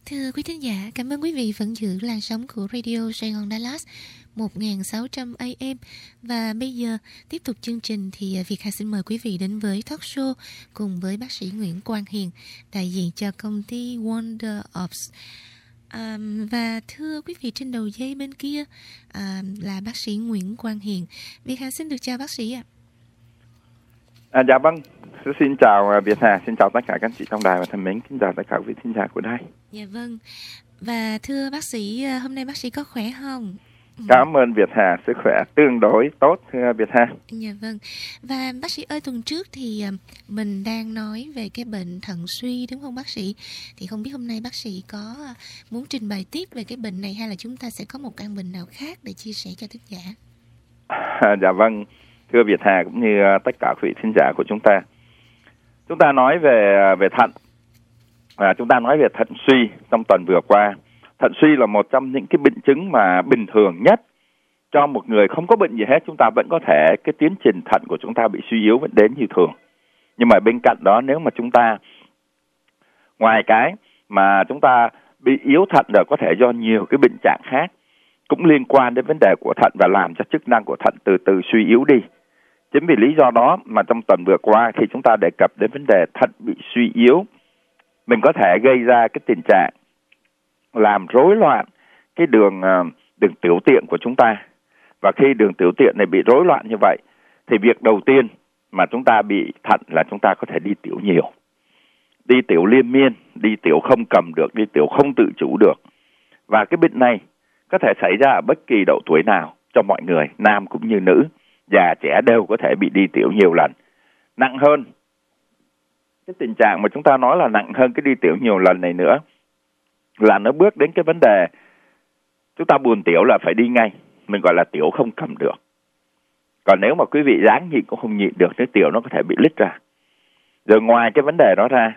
Thưa quý thính giả, cảm ơn quý vị vẫn giữ làn sóng của Radio Sài Gòn Dallas 1600 AM. Và bây giờ tiếp tục chương trình thì Việt Hà xin mời quý vị đến với talk show cùng với bác sĩ Nguyễn Quang Hiền, đại diện cho công ty Wonder Ops. Và thưa quý vị, trên đầu dây bên kia là bác sĩ Nguyễn Quang Hiền. Việt Hà xin được chào bác sĩ ạ. Dạ vâng, xin chào Việt Hà, xin chào tất cả các chị trong đài và thân mến, kính chào tất cả quý thính giả của đài. Dạ vâng. Và thưa bác sĩ, hôm nay bác sĩ có khỏe không? Cảm ơn Việt Hà, sức khỏe tương đối tốt thưa Việt Hà. Dạ vâng. Và bác sĩ ơi, tuần trước thì mình đang nói về cái bệnh thận suy đúng không bác sĩ? Thì không biết hôm nay bác sĩ có muốn trình bày tiếp về cái bệnh này hay là chúng ta sẽ có một căn bệnh nào khác để chia sẻ cho thính giả? Dạ vâng, thưa Việt Hà cũng như tất cả quý thính giả của chúng ta. Chúng ta nói về thận. Chúng ta nói về thận suy trong tuần vừa qua. Thận suy là một trong những cái bệnh chứng mà bình thường nhất cho một người không có bệnh gì hết. Chúng ta vẫn có thể cái tiến trình thận của chúng ta bị suy yếu vẫn đến như thường. Nhưng mà bên cạnh đó, nếu mà chúng ta ngoài cái mà chúng ta bị yếu thận rồi, có thể do nhiều cái bệnh trạng khác cũng liên quan đến vấn đề của thận và làm cho chức năng của thận từ từ suy yếu đi. Chính vì lý do đó mà trong tuần vừa qua khi chúng ta đề cập đến vấn đề thận bị suy yếu, mình có thể gây ra cái tình trạng làm rối loạn cái đường tiểu tiện của chúng ta. Và khi đường tiểu tiện này bị rối loạn như vậy thì việc đầu tiên mà chúng ta bị thận là chúng ta có thể đi tiểu nhiều, đi tiểu liên miên, đi tiểu không cầm được, đi tiểu không tự chủ được. Và cái bệnh này có thể xảy ra ở bất kỳ độ tuổi nào cho mọi người, nam cũng như nữ, già trẻ đều có thể bị đi tiểu nhiều lần. Nặng hơn, cái tình trạng mà chúng ta nói là nặng hơn cái đi tiểu nhiều lần này nữa là nó bước đến cái vấn đề chúng ta buồn tiểu là phải đi ngay, mình gọi là tiểu không cầm được. Còn nếu mà quý vị ráng nhịn cũng không nhịn được, nếu tiểu nó có thể bị lít ra. Rồi ngoài cái vấn đề đó ra,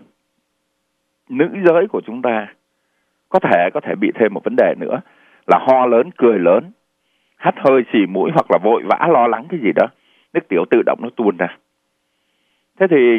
nữ giới của chúng ta có thể bị thêm một vấn đề nữa là ho lớn, cười lớn, hắt hơi, xì mũi hoặc là vội vã lo lắng cái gì đó, nước tiểu tự động nó tuôn ra. Thế thì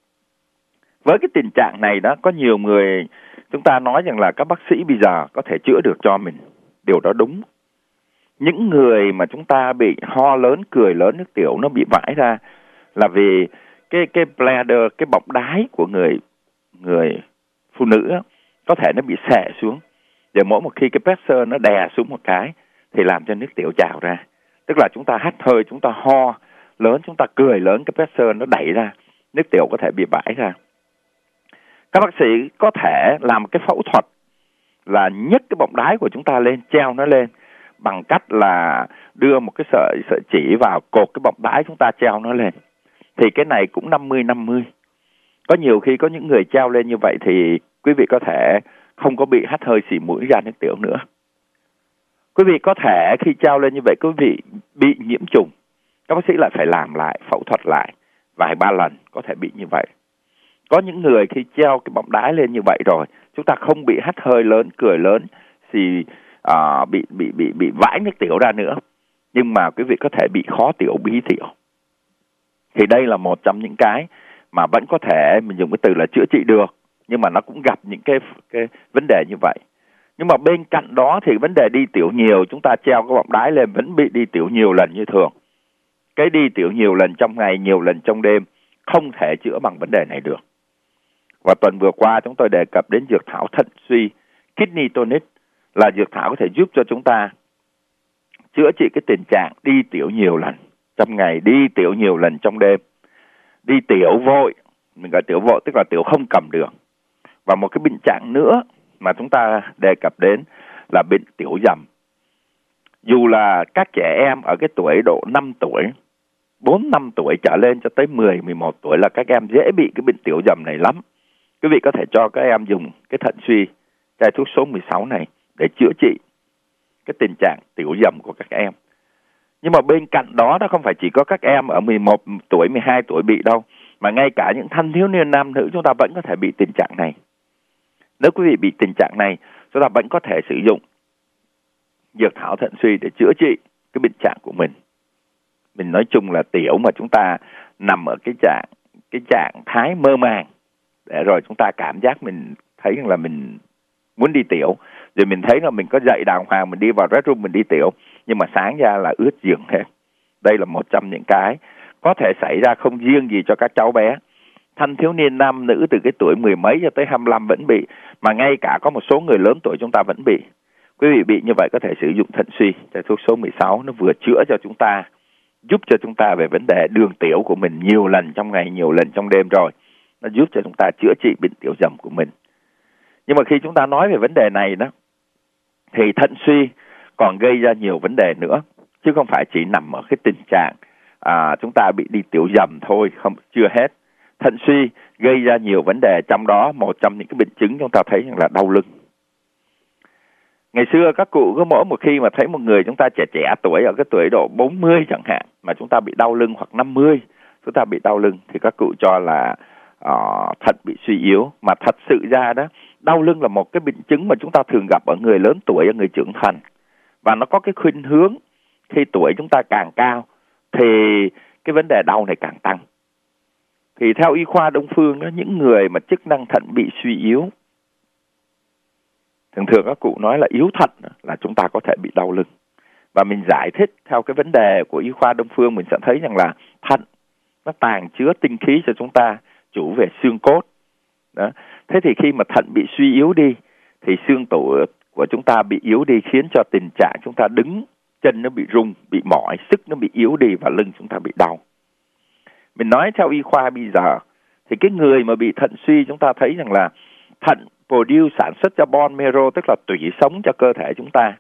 với cái tình trạng này đó, có nhiều người chúng ta nói rằng là các bác sĩ bây giờ có thể chữa được cho mình. Điều đó đúng. Những người mà chúng ta bị ho lớn, cười lớn, nước tiểu nó bị vãi ra là vì cái bladder, cái bọng đái của người phụ nữ đó, có thể nó bị xệ xuống. Và mỗi một khi cái pressure nó đè xuống một cái thì làm cho nước tiểu trào ra. Tức là chúng ta hắt hơi, chúng ta ho lớn, chúng ta cười lớn, cái pressure nó đẩy ra, nước tiểu có thể bị vãi ra. Các bác sĩ có thể làm cái phẫu thuật là nhấc cái bọng đái của chúng ta lên, treo nó lên bằng cách là đưa một cái sợi chỉ vào cột cái bọng đái chúng ta, treo nó lên. Thì cái này cũng 50-50. Có nhiều khi có những người treo lên như vậy thì quý vị có thể không có bị hắt hơi, xì mũi, ra nước tiểu nữa. Quý vị có thể khi treo lên như vậy quý vị bị nhiễm trùng, các bác sĩ lại phải làm lại, phẫu thuật lại vài ba lần, có thể bị như vậy. Có những người khi treo cái bọng đái lên như vậy rồi, chúng ta không bị hắt hơi lớn, cười lớn, thì bị vãi nước tiểu ra nữa. Nhưng mà quý vị có thể bị khó tiểu, bí tiểu. Thì đây là một trong những cái mà vẫn có thể mình dùng cái từ là chữa trị được, nhưng mà nó cũng gặp những cái vấn đề như vậy. Nhưng mà bên cạnh đó thì vấn đề đi tiểu nhiều, chúng ta treo cái bọng đái lên vẫn bị đi tiểu nhiều lần như thường. Cái đi tiểu nhiều lần trong ngày, nhiều lần trong đêm không thể chữa bằng vấn đề này được. Và tuần vừa qua chúng tôi đề cập đến dược thảo thận suy, kidney tonic, là dược thảo có thể giúp cho chúng ta chữa trị cái tình trạng đi tiểu nhiều lần trong ngày, đi tiểu nhiều lần trong đêm, đi tiểu vội, mình gọi tiểu vội tức là tiểu không cầm được. Và một cái bệnh trạng nữa mà chúng ta đề cập đến là bệnh tiểu dầm. Dù là các trẻ em ở cái tuổi độ 5 tuổi, 4-5 tuổi trở lên cho tới 10-11 tuổi là các em dễ bị cái bệnh tiểu dầm này lắm. Quý vị có thể cho các em dùng cái thận suy, chai thuốc số 16 này để chữa trị cái tình trạng tiểu dầm của các em. Nhưng mà bên cạnh đó nó không phải chỉ có các em ở 11 tuổi, 12 tuổi bị đâu, mà ngay cả những thanh thiếu niên nam nữ chúng ta vẫn có thể bị tình trạng này. Nếu quý vị bị tình trạng này, chúng ta vẫn có thể sử dụng dược thảo thận suy để chữa trị cái bệnh trạng của mình. Mình nói chung là tiểu mà chúng ta nằm ở cái trạng thái mơ màng, để rồi chúng ta cảm giác mình thấy rằng là mình muốn đi tiểu, rồi mình thấy là mình có dậy đàng hoàng, mình đi vào restroom mình đi tiểu, nhưng mà sáng ra là ướt giường hết. Đây là một trong những cái có thể xảy ra không riêng gì cho các cháu bé. Thanh thiếu niên nam nữ từ cái tuổi 10 mấy cho tới 25 vẫn bị, mà ngay cả có một số người lớn tuổi chúng ta vẫn bị. Quý vị bị như vậy có thể sử dụng thận suy, cái thuốc số 16 nó vừa chữa cho chúng ta, giúp cho chúng ta về vấn đề đường tiểu của mình nhiều lần trong ngày, nhiều lần trong đêm rồi. Nó giúp cho chúng ta chữa trị bệnh tiểu dầm của mình. Nhưng mà khi chúng ta nói về vấn đề này đó, thì thận suy còn gây ra nhiều vấn đề nữa, chứ không phải chỉ nằm ở cái tình trạng chúng ta bị đi tiểu dầm thôi, không, chưa hết. Thận suy gây ra nhiều vấn đề, trong đó một trong những cái bệnh chứng chúng ta thấy là đau lưng. Ngày xưa các cụ cứ mỗi một khi mà thấy một người chúng ta trẻ tuổi ở cái tuổi độ 40 chẳng hạn, mà chúng ta bị đau lưng, hoặc 50 chúng ta bị đau lưng, thì các cụ cho là thận bị suy yếu. Mà thật sự ra đó, đau lưng là một cái bệnh chứng mà chúng ta thường gặp ở người lớn tuổi, ở người trưởng thành. Và nó có cái khuynh hướng khi tuổi chúng ta càng cao thì cái vấn đề đau này càng tăng. Thì theo y khoa Đông phương đó, những người mà chức năng thận bị suy yếu, thường các cụ nói là yếu thận, là chúng ta có thể bị đau lưng. Và mình giải thích theo cái vấn đề của y khoa Đông phương, mình sẽ thấy rằng là thận nó tàng chứa tinh khí cho chúng ta, chủ về xương cốt. Đó. Thế thì khi mà thận bị suy yếu đi, thì xương tủ của chúng ta bị yếu đi, khiến cho tình trạng chúng ta đứng, chân nó bị rung, bị mỏi, sức nó bị yếu đi, và lưng chúng ta bị đau. Mình nói theo y khoa bây giờ, thì cái người mà bị thận suy, chúng ta thấy rằng là thận produce, sản xuất cho bone marrow, tức là tủy sống cho cơ thể chúng ta.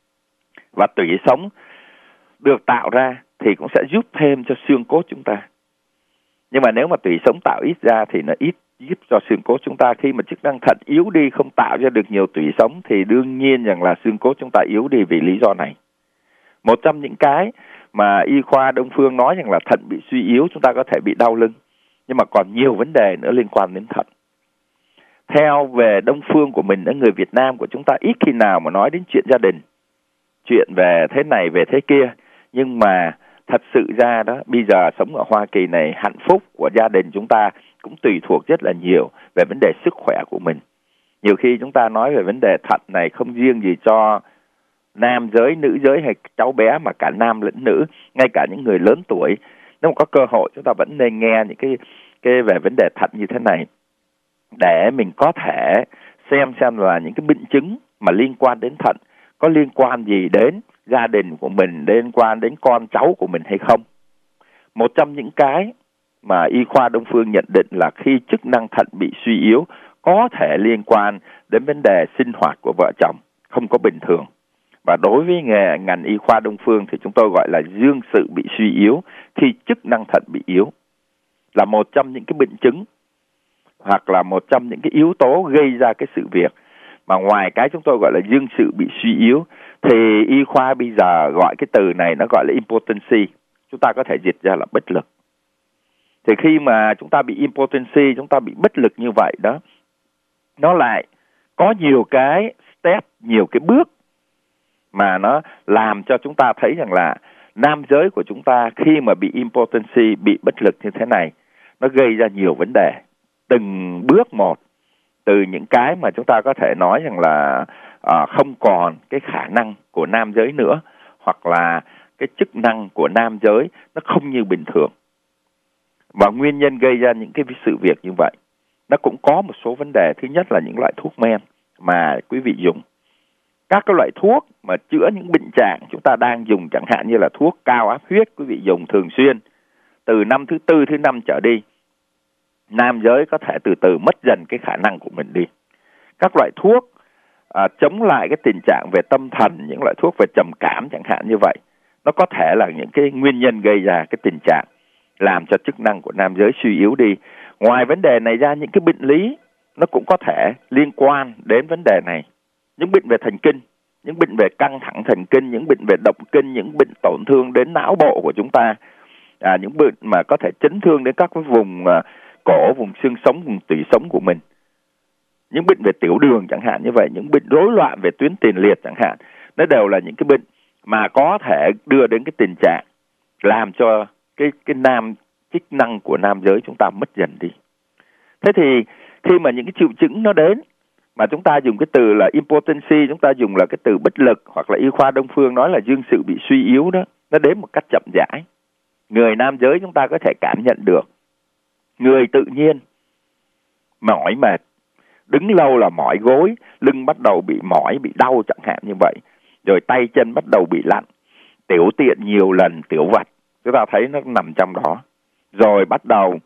Và tủy sống được tạo ra thì cũng sẽ giúp thêm cho xương cốt chúng ta. Nhưng mà nếu mà tủy sống tạo ít ra thì nó ít giúp cho xương cốt chúng ta. Khi mà chức năng thận yếu đi, không tạo ra được nhiều tủy sống, thì đương nhiên rằng là xương cốt chúng ta yếu đi vì lý do này. Một trong những cái mà y khoa Đông phương nói rằng là thận bị suy yếu, chúng ta có thể bị đau lưng. Nhưng mà còn nhiều vấn đề nữa liên quan đến thận. Theo về Đông phương của mình, ở người Việt Nam của chúng ta ít khi nào mà nói đến chuyện gia đình, chuyện về thế này về thế kia. Nhưng mà thật sự ra đó, bây giờ sống ở Hoa Kỳ này, hạnh phúc của gia đình chúng ta cũng tùy thuộc rất là nhiều về vấn đề sức khỏe của mình. Nhiều khi chúng ta nói về vấn đề thận này không riêng gì cho nam giới, nữ giới hay cháu bé, mà cả nam lẫn nữ, ngay cả những người lớn tuổi. Nếu mà có cơ hội, chúng ta vẫn nên nghe những cái về vấn đề thận như thế này, để mình có thể xem là những cái bệnh chứng mà liên quan đến thận có liên quan gì đến gia đình của mình, liên quan đến con cháu của mình hay không. Một trong những cái mà y khoa Đông phương nhận định là khi chức năng thận bị suy yếu, có thể liên quan đến vấn đề sinh hoạt của vợ chồng không có bình thường. Và đối với ngành y khoa Đông phương thì chúng tôi gọi là dương sự bị suy yếu khi chức năng thận bị yếu, là một trong những cái bệnh chứng hoặc là một trong những cái yếu tố gây ra cái sự việc. Mà ngoài cái chúng tôi gọi là dương sự bị suy yếu, thì y khoa bây giờ gọi cái từ này nó gọi là impotency, chúng ta có thể dịch ra là bất lực. Thì khi mà chúng ta bị impotency, chúng ta bị bất lực như vậy đó, nó lại có nhiều cái step, nhiều cái bước mà nó làm cho chúng ta thấy rằng là nam giới của chúng ta khi mà bị impotency, bị bất lực như thế này, nó gây ra nhiều vấn đề. Từng bước một, từ những cái mà chúng ta có thể nói rằng là không còn cái khả năng của nam giới nữa, hoặc là cái chức năng của nam giới nó không như bình thường. Và nguyên nhân gây ra những cái sự việc như vậy, nó cũng có một số vấn đề. Thứ nhất là những loại thuốc men mà quý vị dùng. Các cái loại thuốc mà chữa những bệnh trạng chúng ta đang dùng, chẳng hạn như là thuốc cao áp huyết, quý vị dùng thường xuyên, từ năm thứ 4, thứ 5 trở đi, nam giới có thể từ từ mất dần cái khả năng của mình đi. Các loại thuốc chống lại cái tình trạng về tâm thần, những loại thuốc về trầm cảm chẳng hạn như vậy, nó có thể là những cái nguyên nhân gây ra cái tình trạng làm cho chức năng của nam giới suy yếu đi. Ngoài vấn đề này ra, những cái bệnh lý nó cũng có thể liên quan đến vấn đề này. Những bệnh về thần kinh, những bệnh về căng thẳng thần kinh, những bệnh về động kinh, những bệnh tổn thương đến não bộ của chúng ta, những bệnh mà có thể chấn thương đến các cái vùng cổ, vùng xương sống, vùng tủy sống của mình. Những bệnh về tiểu đường chẳng hạn như vậy, những bệnh rối loạn về tuyến tiền liệt chẳng hạn, nó đều là những cái bệnh mà có thể đưa đến cái tình trạng làm cho cái nam chức năng của nam giới chúng ta mất dần đi. Thế thì khi mà những cái triệu chứng nó đến mà chúng ta dùng cái từ là impotency, chúng ta dùng là cái từ bất lực, hoặc là y khoa Đông phương nói là dương sự bị suy yếu đó, nó đến một cách chậm rãi. Người nam giới chúng ta có thể cảm nhận được. Người tự nhiên mỏi mệt, đứng lâu là mỏi gối, lưng bắt đầu bị mỏi, bị đau chẳng hạn như vậy. Rồi tay chân bắt đầu bị lạnh, tiểu tiện nhiều lần, tiểu vặt, chúng ta thấy nó nằm trong đó. Rồi bắt đầu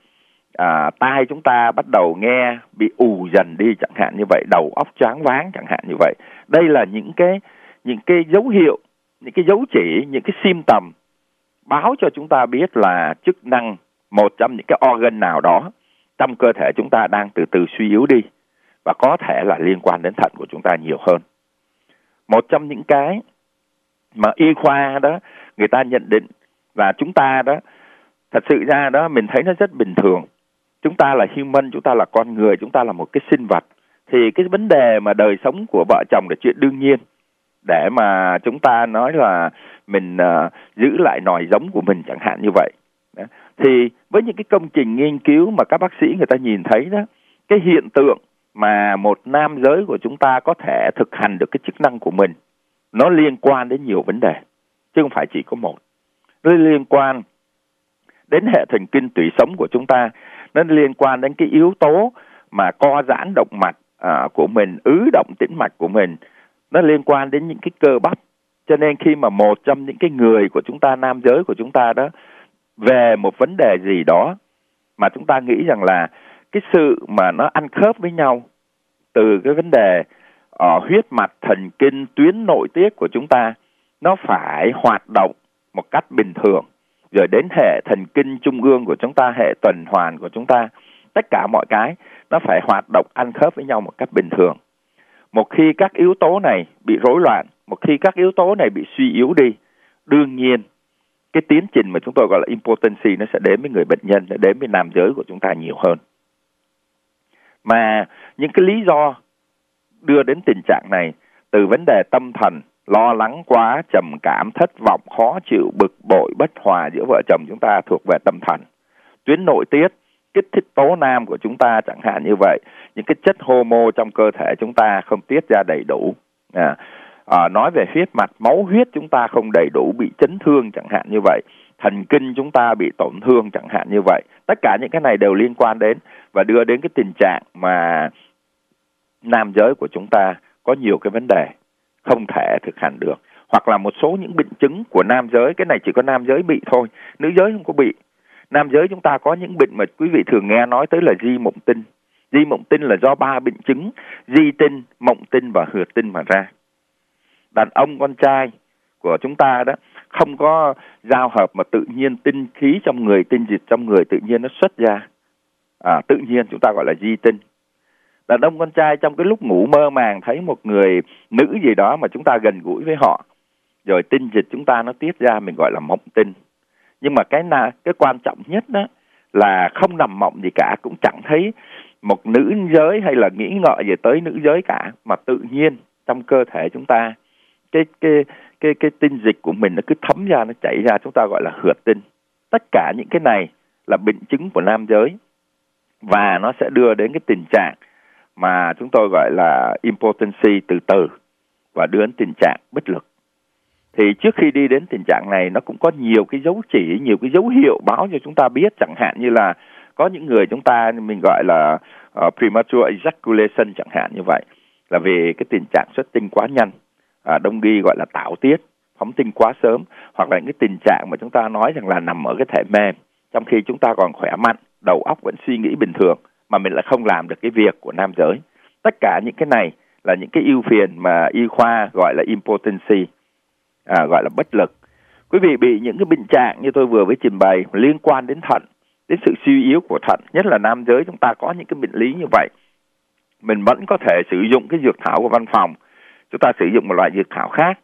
tai chúng ta bắt đầu nghe bị ù dần đi chẳng hạn như vậy, đầu óc choáng váng chẳng hạn như vậy. Đây là những cái dấu hiệu, những cái dấu chỉ, những cái symptom báo cho chúng ta biết là chức năng một trong những cái organ nào đó trong cơ thể chúng ta đang từ từ suy yếu đi, và có thể là liên quan đến thận của chúng ta nhiều hơn. Một trong những cái mà y khoa đó người ta nhận định, và chúng ta đó thật sự ra đó mình thấy nó rất bình thường. Chúng ta là human, chúng ta là con người, chúng ta là một cái sinh vật. Thì cái vấn đề mà đời sống của vợ chồng là chuyện đương nhiên. Để mà chúng ta nói là mình giữ lại nòi giống của mình chẳng hạn như vậy. Đó. Thì với những cái công trình nghiên cứu mà các bác sĩ người ta nhìn thấy đó, cái hiện tượng mà một nam giới của chúng ta có thể thực hành được cái chức năng của mình, nó liên quan đến nhiều vấn đề, chứ không phải chỉ có một. Nó liên quan đến hệ thần kinh tủy sống của chúng ta, nó liên quan đến cái yếu tố mà co giãn động mạch của mình, ứ động tĩnh mạch của mình, nó liên quan đến những cái cơ bắp. Cho nên khi mà một trong những cái người của chúng ta, nam giới của chúng ta đó, về một vấn đề gì đó mà chúng ta nghĩ rằng là cái sự mà nó ăn khớp với nhau, từ cái vấn đề huyết mạch, thần kinh, tuyến nội tiết của chúng ta nó phải hoạt động một cách bình thường, rồi đến hệ thần kinh trung ương của chúng ta, hệ tuần hoàn của chúng ta, tất cả mọi cái nó phải hoạt động ăn khớp với nhau một cách bình thường. Một khi các yếu tố này bị rối loạn, một khi các yếu tố này bị suy yếu đi, đương nhiên cái tiến trình mà chúng tôi gọi là impotency nó sẽ đến với người bệnh nhân, sẽ đến với nam giới của chúng ta nhiều hơn. Mà những cái lý do đưa đến tình trạng này, từ vấn đề tâm thần, lo lắng quá, trầm cảm, thất vọng, khó chịu, bực bội, bất hòa giữa vợ chồng chúng ta thuộc về tâm thần. Tuyến nội tiết, kích thích tố nam của chúng ta chẳng hạn như vậy, những cái chất hormone trong cơ thể chúng ta không tiết ra đầy đủ. Nói về huyết mạch, máu huyết chúng ta không đầy đủ, bị chấn thương chẳng hạn như vậy, thần kinh chúng ta bị tổn thương chẳng hạn như vậy. Tất cả những cái này đều liên quan đến và đưa đến cái tình trạng mà nam giới của chúng ta có nhiều cái vấn đề không thể thực hành được. Hoặc là một số những bệnh chứng của nam giới, cái này chỉ có nam giới bị thôi, nữ giới không có bị. Nam giới chúng ta có những bệnh mà quý vị thường nghe nói tới là di mộng tinh. Di mộng tinh là do 3 bệnh chứng: di tinh, mộng tinh và hừa tinh mà ra. Đàn ông con trai của chúng ta đó không có giao hợp mà tự nhiên tinh khí trong người, tinh dịch trong người tự nhiên nó xuất ra. Tự nhiên chúng ta gọi là di tinh. Đàn ông con trai trong cái lúc ngủ mơ màng thấy một người nữ gì đó mà chúng ta gần gũi với họ, rồi tinh dịch chúng ta nó tiết ra, mình gọi là mộng tinh. Nhưng mà cái quan trọng nhất đó là không nằm mộng gì cả, cũng chẳng thấy một nữ giới hay là nghĩ ngợi gì tới nữ giới cả, mà tự nhiên trong cơ thể chúng ta cái tinh dịch của mình nó cứ thấm ra, nó chảy ra, chúng ta gọi là hừa tinh. Tất cả những cái này là bệnh chứng của nam giới, và nó sẽ đưa đến cái tình trạng mà chúng tôi gọi là impotency từ từ, và đưa đến tình trạng bất lực. Thì trước khi đi đến tình trạng này, nó cũng có nhiều cái dấu chỉ, nhiều cái dấu hiệu báo cho chúng ta biết. Chẳng hạn như là có những người chúng ta mình gọi là premature ejaculation chẳng hạn như vậy, là về cái tình trạng xuất tinh quá nhanh, đông y gọi là tảo tiết, phóng tinh quá sớm, hoặc là những cái tình trạng mà chúng ta nói rằng là nằm ở cái thể mềm, trong khi chúng ta còn khỏe mạnh, đầu óc vẫn suy nghĩ bình thường, mà mình lại không làm được cái việc của nam giới. Tất cả những cái này là những cái ưu phiền mà y khoa gọi là impotency, gọi là bất lực. Quý vị bị những cái bệnh trạng như tôi vừa mới trình bày liên quan đến thận, đến sự suy yếu của thận, nhất là nam giới chúng ta có những cái bệnh lý như vậy, mình vẫn có thể sử dụng cái dược thảo của văn phòng. Chúng ta sử dụng một loại dược thảo khác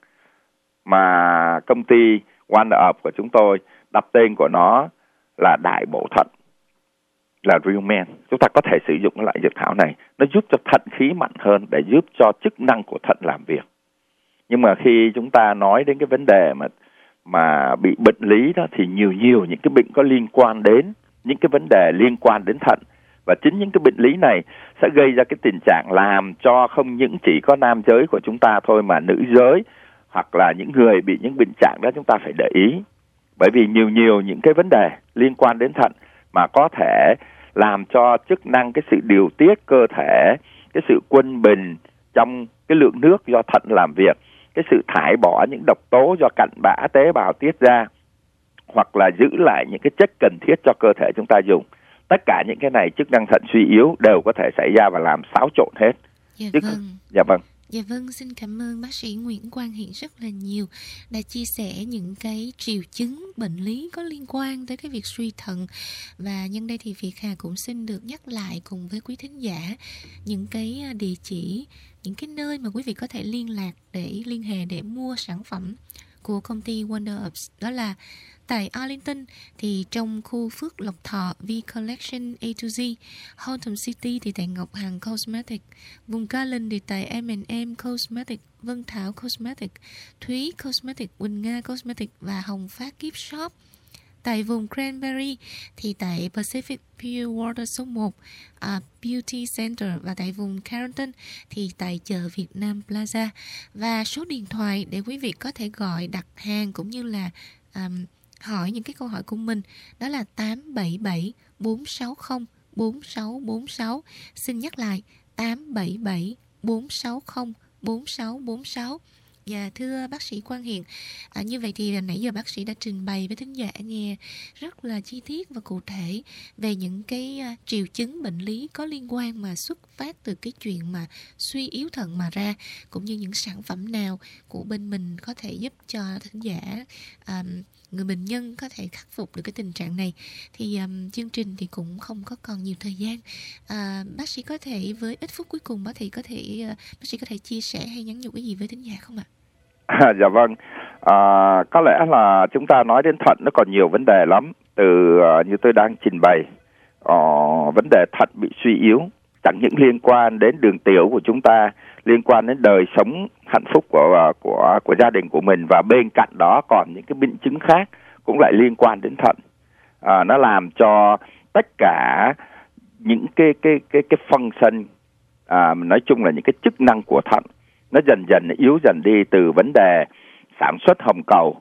mà công ty One Up của chúng tôi đặt tên của nó là đại bổ thận, là Realman. Chúng ta có thể sử dụng cái loại dược thảo này, nó giúp cho thận khí mạnh hơn, để giúp cho chức năng của thận làm việc. Nhưng mà khi chúng ta nói đến cái vấn đề mà bị bệnh lý đó, thì nhiều những cái bệnh có liên quan đến những cái vấn đề liên quan đến thận, Và chính những cái bệnh lý này sẽ gây ra cái tình trạng làm cho không những chỉ có nam giới của chúng ta thôi, mà nữ giới hoặc là những người bị những bệnh trạng đó chúng ta phải để ý. Bởi vì nhiều những cái vấn đề liên quan đến thận mà có thể làm cho chức năng, cái sự điều tiết cơ thể, cái sự quân bình trong cái lượng nước do thận làm việc, cái sự thải bỏ những độc tố do cặn bã tế bào tiết ra, hoặc là giữ lại những cái chất cần thiết cho cơ thể chúng ta dùng. Tất cả những cái này chức năng thận suy yếu đều có thể xảy ra và làm xáo trộn hết. Dạ vâng. Dạ vâng, xin cảm ơn bác sĩ Nguyễn Quang Hiển rất là nhiều đã chia sẻ những cái triệu chứng bệnh lý có liên quan tới cái việc suy thận. Và nhân đây thì Việt Hà cũng xin được nhắc lại cùng với quý thính giả những cái địa chỉ, những cái nơi mà quý vị có thể liên lạc để liên hệ để mua sản phẩm của công ty Wonder Ups. Đó là tại Arlington thì trong khu Phước Lộc Thọ V Collection A to Z, Haltom City thì tại Ngọc Hằng Cosmetic, vùng Garland thì tại M&M Cosmetic, Vân Thảo Cosmetic, Thúy Cosmetic, Quỳnh Nga Cosmetic và Hồng Phát Gift Shop. Tại vùng Cranberry thì tại Pacific Pure Water số 1 Beauty Center, và tại vùng Carrollton thì tại chợ Việt Nam Plaza. Và số điện thoại để quý vị có thể gọi đặt hàng cũng như là hỏi những cái câu hỏi của mình đó là 877 460 4646. Xin nhắc lại 877 460 4646. Dạ thưa bác sĩ Quang Hiển, như vậy thì nãy giờ bác sĩ đã trình bày với thính giả nghe rất là chi tiết và cụ thể về những cái triệu chứng bệnh lý có liên quan mà xuất phát từ cái chuyện mà suy yếu thận mà ra, cũng như những sản phẩm nào của bên mình có thể giúp cho thính giả, người bệnh nhân có thể khắc phục được cái tình trạng này. Thì chương trình thì cũng không có còn nhiều thời gian. Bác sĩ có thể với ít phút cuối cùng bác sĩ có thể chia sẻ hay nhắn nhủ cái gì với thính giả không ạ? Dạ vâng. Có lẽ là chúng ta nói đến thận nó còn nhiều vấn đề lắm. Từ như tôi đang trình bày, vấn đề thận bị suy yếu chẳng những liên quan đến đường tiểu của chúng ta, liên quan đến đời sống hạnh phúc của gia đình của mình, và bên cạnh đó còn những cái bệnh chứng khác cũng lại liên quan đến thận. Nó làm cho tất cả những cái function, nói chung là những cái chức năng của thận nó dần dần yếu dần đi, từ vấn đề sản xuất hồng cầu,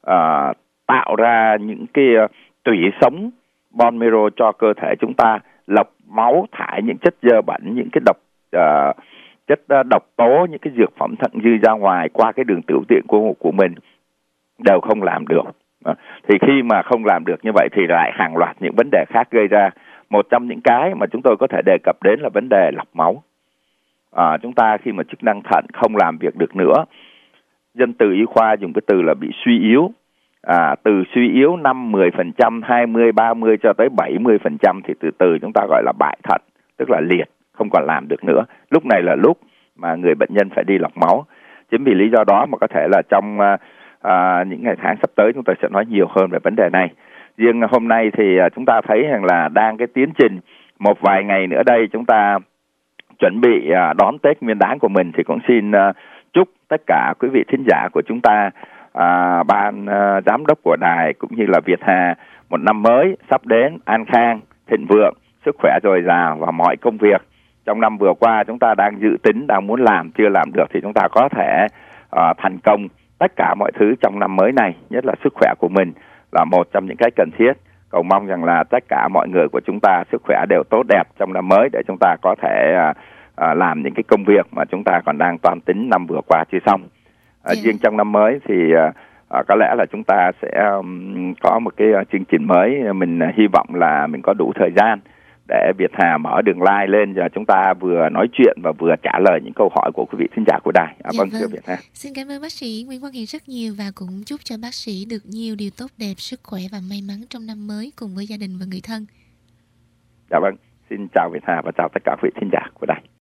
tạo ra những cái tủy sống bone marrow cho cơ thể chúng ta, lọc máu, thải những chất dơ bẩn, những cái chất độc tố, những cái dược phẩm thận dư ra ngoài qua cái đường tiểu tiện của mình đều không làm được. Thì khi mà không làm được như vậy thì lại hàng loạt những vấn đề khác gây ra. Một trong những cái mà chúng tôi có thể đề cập đến là vấn đề lọc máu. Chúng ta khi mà chức năng thận không làm việc được nữa, dân từ y khoa dùng cái từ là bị suy yếu. Từ suy yếu 5-10%, 20-30 cho tới 70% thì từ từ chúng ta gọi là bại thận, tức là liệt, không còn làm được nữa. Lúc này là lúc mà người bệnh nhân phải đi lọc máu. Chính vì lý do đó mà có thể là trong những ngày tháng sắp tới chúng tôi sẽ nói nhiều hơn về vấn đề này. Riêng hôm nay thì chúng ta thấy rằng là đang cái tiến trình một vài ngày nữa đây chúng ta chuẩn bị đón Tết Nguyên đán của mình, thì cũng xin chúc tất cả quý vị thính giả của chúng ta, ban giám đốc của đài cũng như là Việt Hà một năm mới sắp đến an khang, thịnh vượng, sức khỏe dồi dào, và mọi công việc trong năm vừa qua chúng ta đang dự tính, đang muốn làm chưa làm được thì chúng ta có thể thành công tất cả mọi thứ trong năm mới này. Nhất là sức khỏe của mình là một trong những cái cần thiết. Cầu mong rằng là tất cả mọi người của chúng ta sức khỏe đều tốt đẹp trong năm mới, để chúng ta có thể làm những cái công việc mà chúng ta còn đang toan tính năm vừa qua chưa xong. Riêng trong năm mới thì có lẽ là chúng ta sẽ có một cái chương trình mới. Mình hy vọng là mình có đủ thời gian để Việt Hà mở đường live lên, và chúng ta vừa nói chuyện và vừa trả lời những câu hỏi của quý vị thính giả của đài. Vâng, thưa Việt Hà. Xin cảm ơn bác sĩ Nguyễn Quang Hiển rất nhiều, và cũng chúc cho bác sĩ được nhiều điều tốt đẹp, sức khỏe và may mắn trong năm mới cùng với gia đình và người thân. Dạ vâng, xin chào Việt Hà và chào tất cả quý vị thính giả của đài.